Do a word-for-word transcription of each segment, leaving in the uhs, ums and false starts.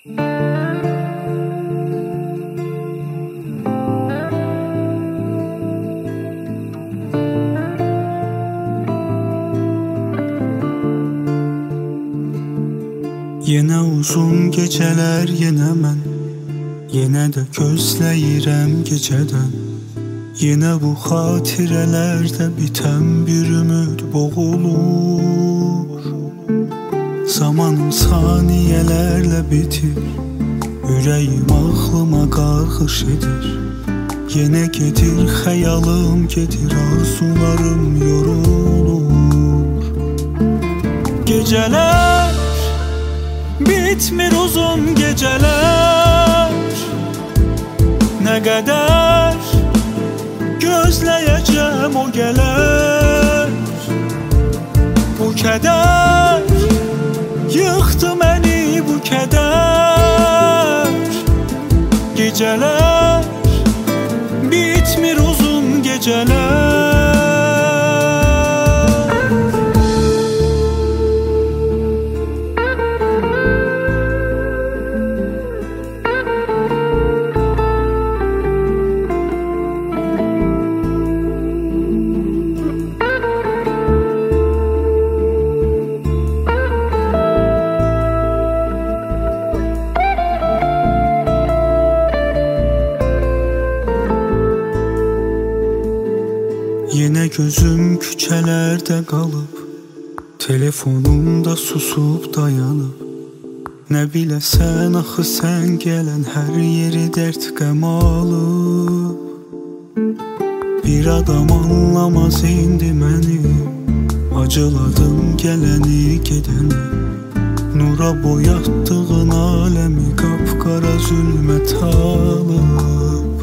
Yenə uzun gecələr, yenə mən, yenə də gözləyirəm gecədən. Yenə bu xatirələrdə bitən bir ümid boğulur. Zamanım saniyələrlə bitir, ürəyim ağlıma qarğış edir. Yenə gedir xəyalım, gedir arzularım yorulur. Gecələr bitmir, uzun gecələr. Nə qədər gözləyəcəm o gələr. Bu kədər yıxdı məni, bu kədər. Gecələr bitmir, uzun gecələr. Yenə gözüm küçələrdə qalıb, telefonumda susub dayanıb. Nə biləsən axı sən gələn hər yeri dərd qəm alıb. Bir adam anlamaz indi məni, acıladım gələni gedəni. Nura boyatdığın aləmi qapqara zülmət alıb.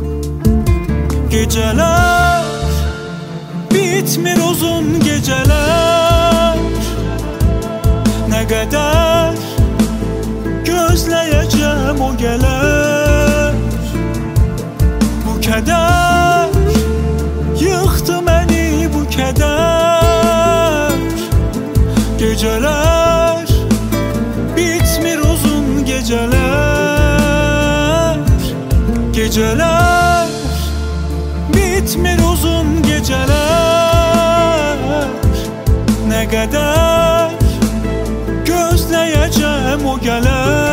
Gecələr bitmir, uzun gecələr. Nə qədər gözləyəcəm o gələr. Bu kədər yıxdı məni, bu kədər. Gecələr bitmir, uzun gecələr. Gecələr bitmir, uzun gecələr. Nə qədər gözləyəcəm o gələr.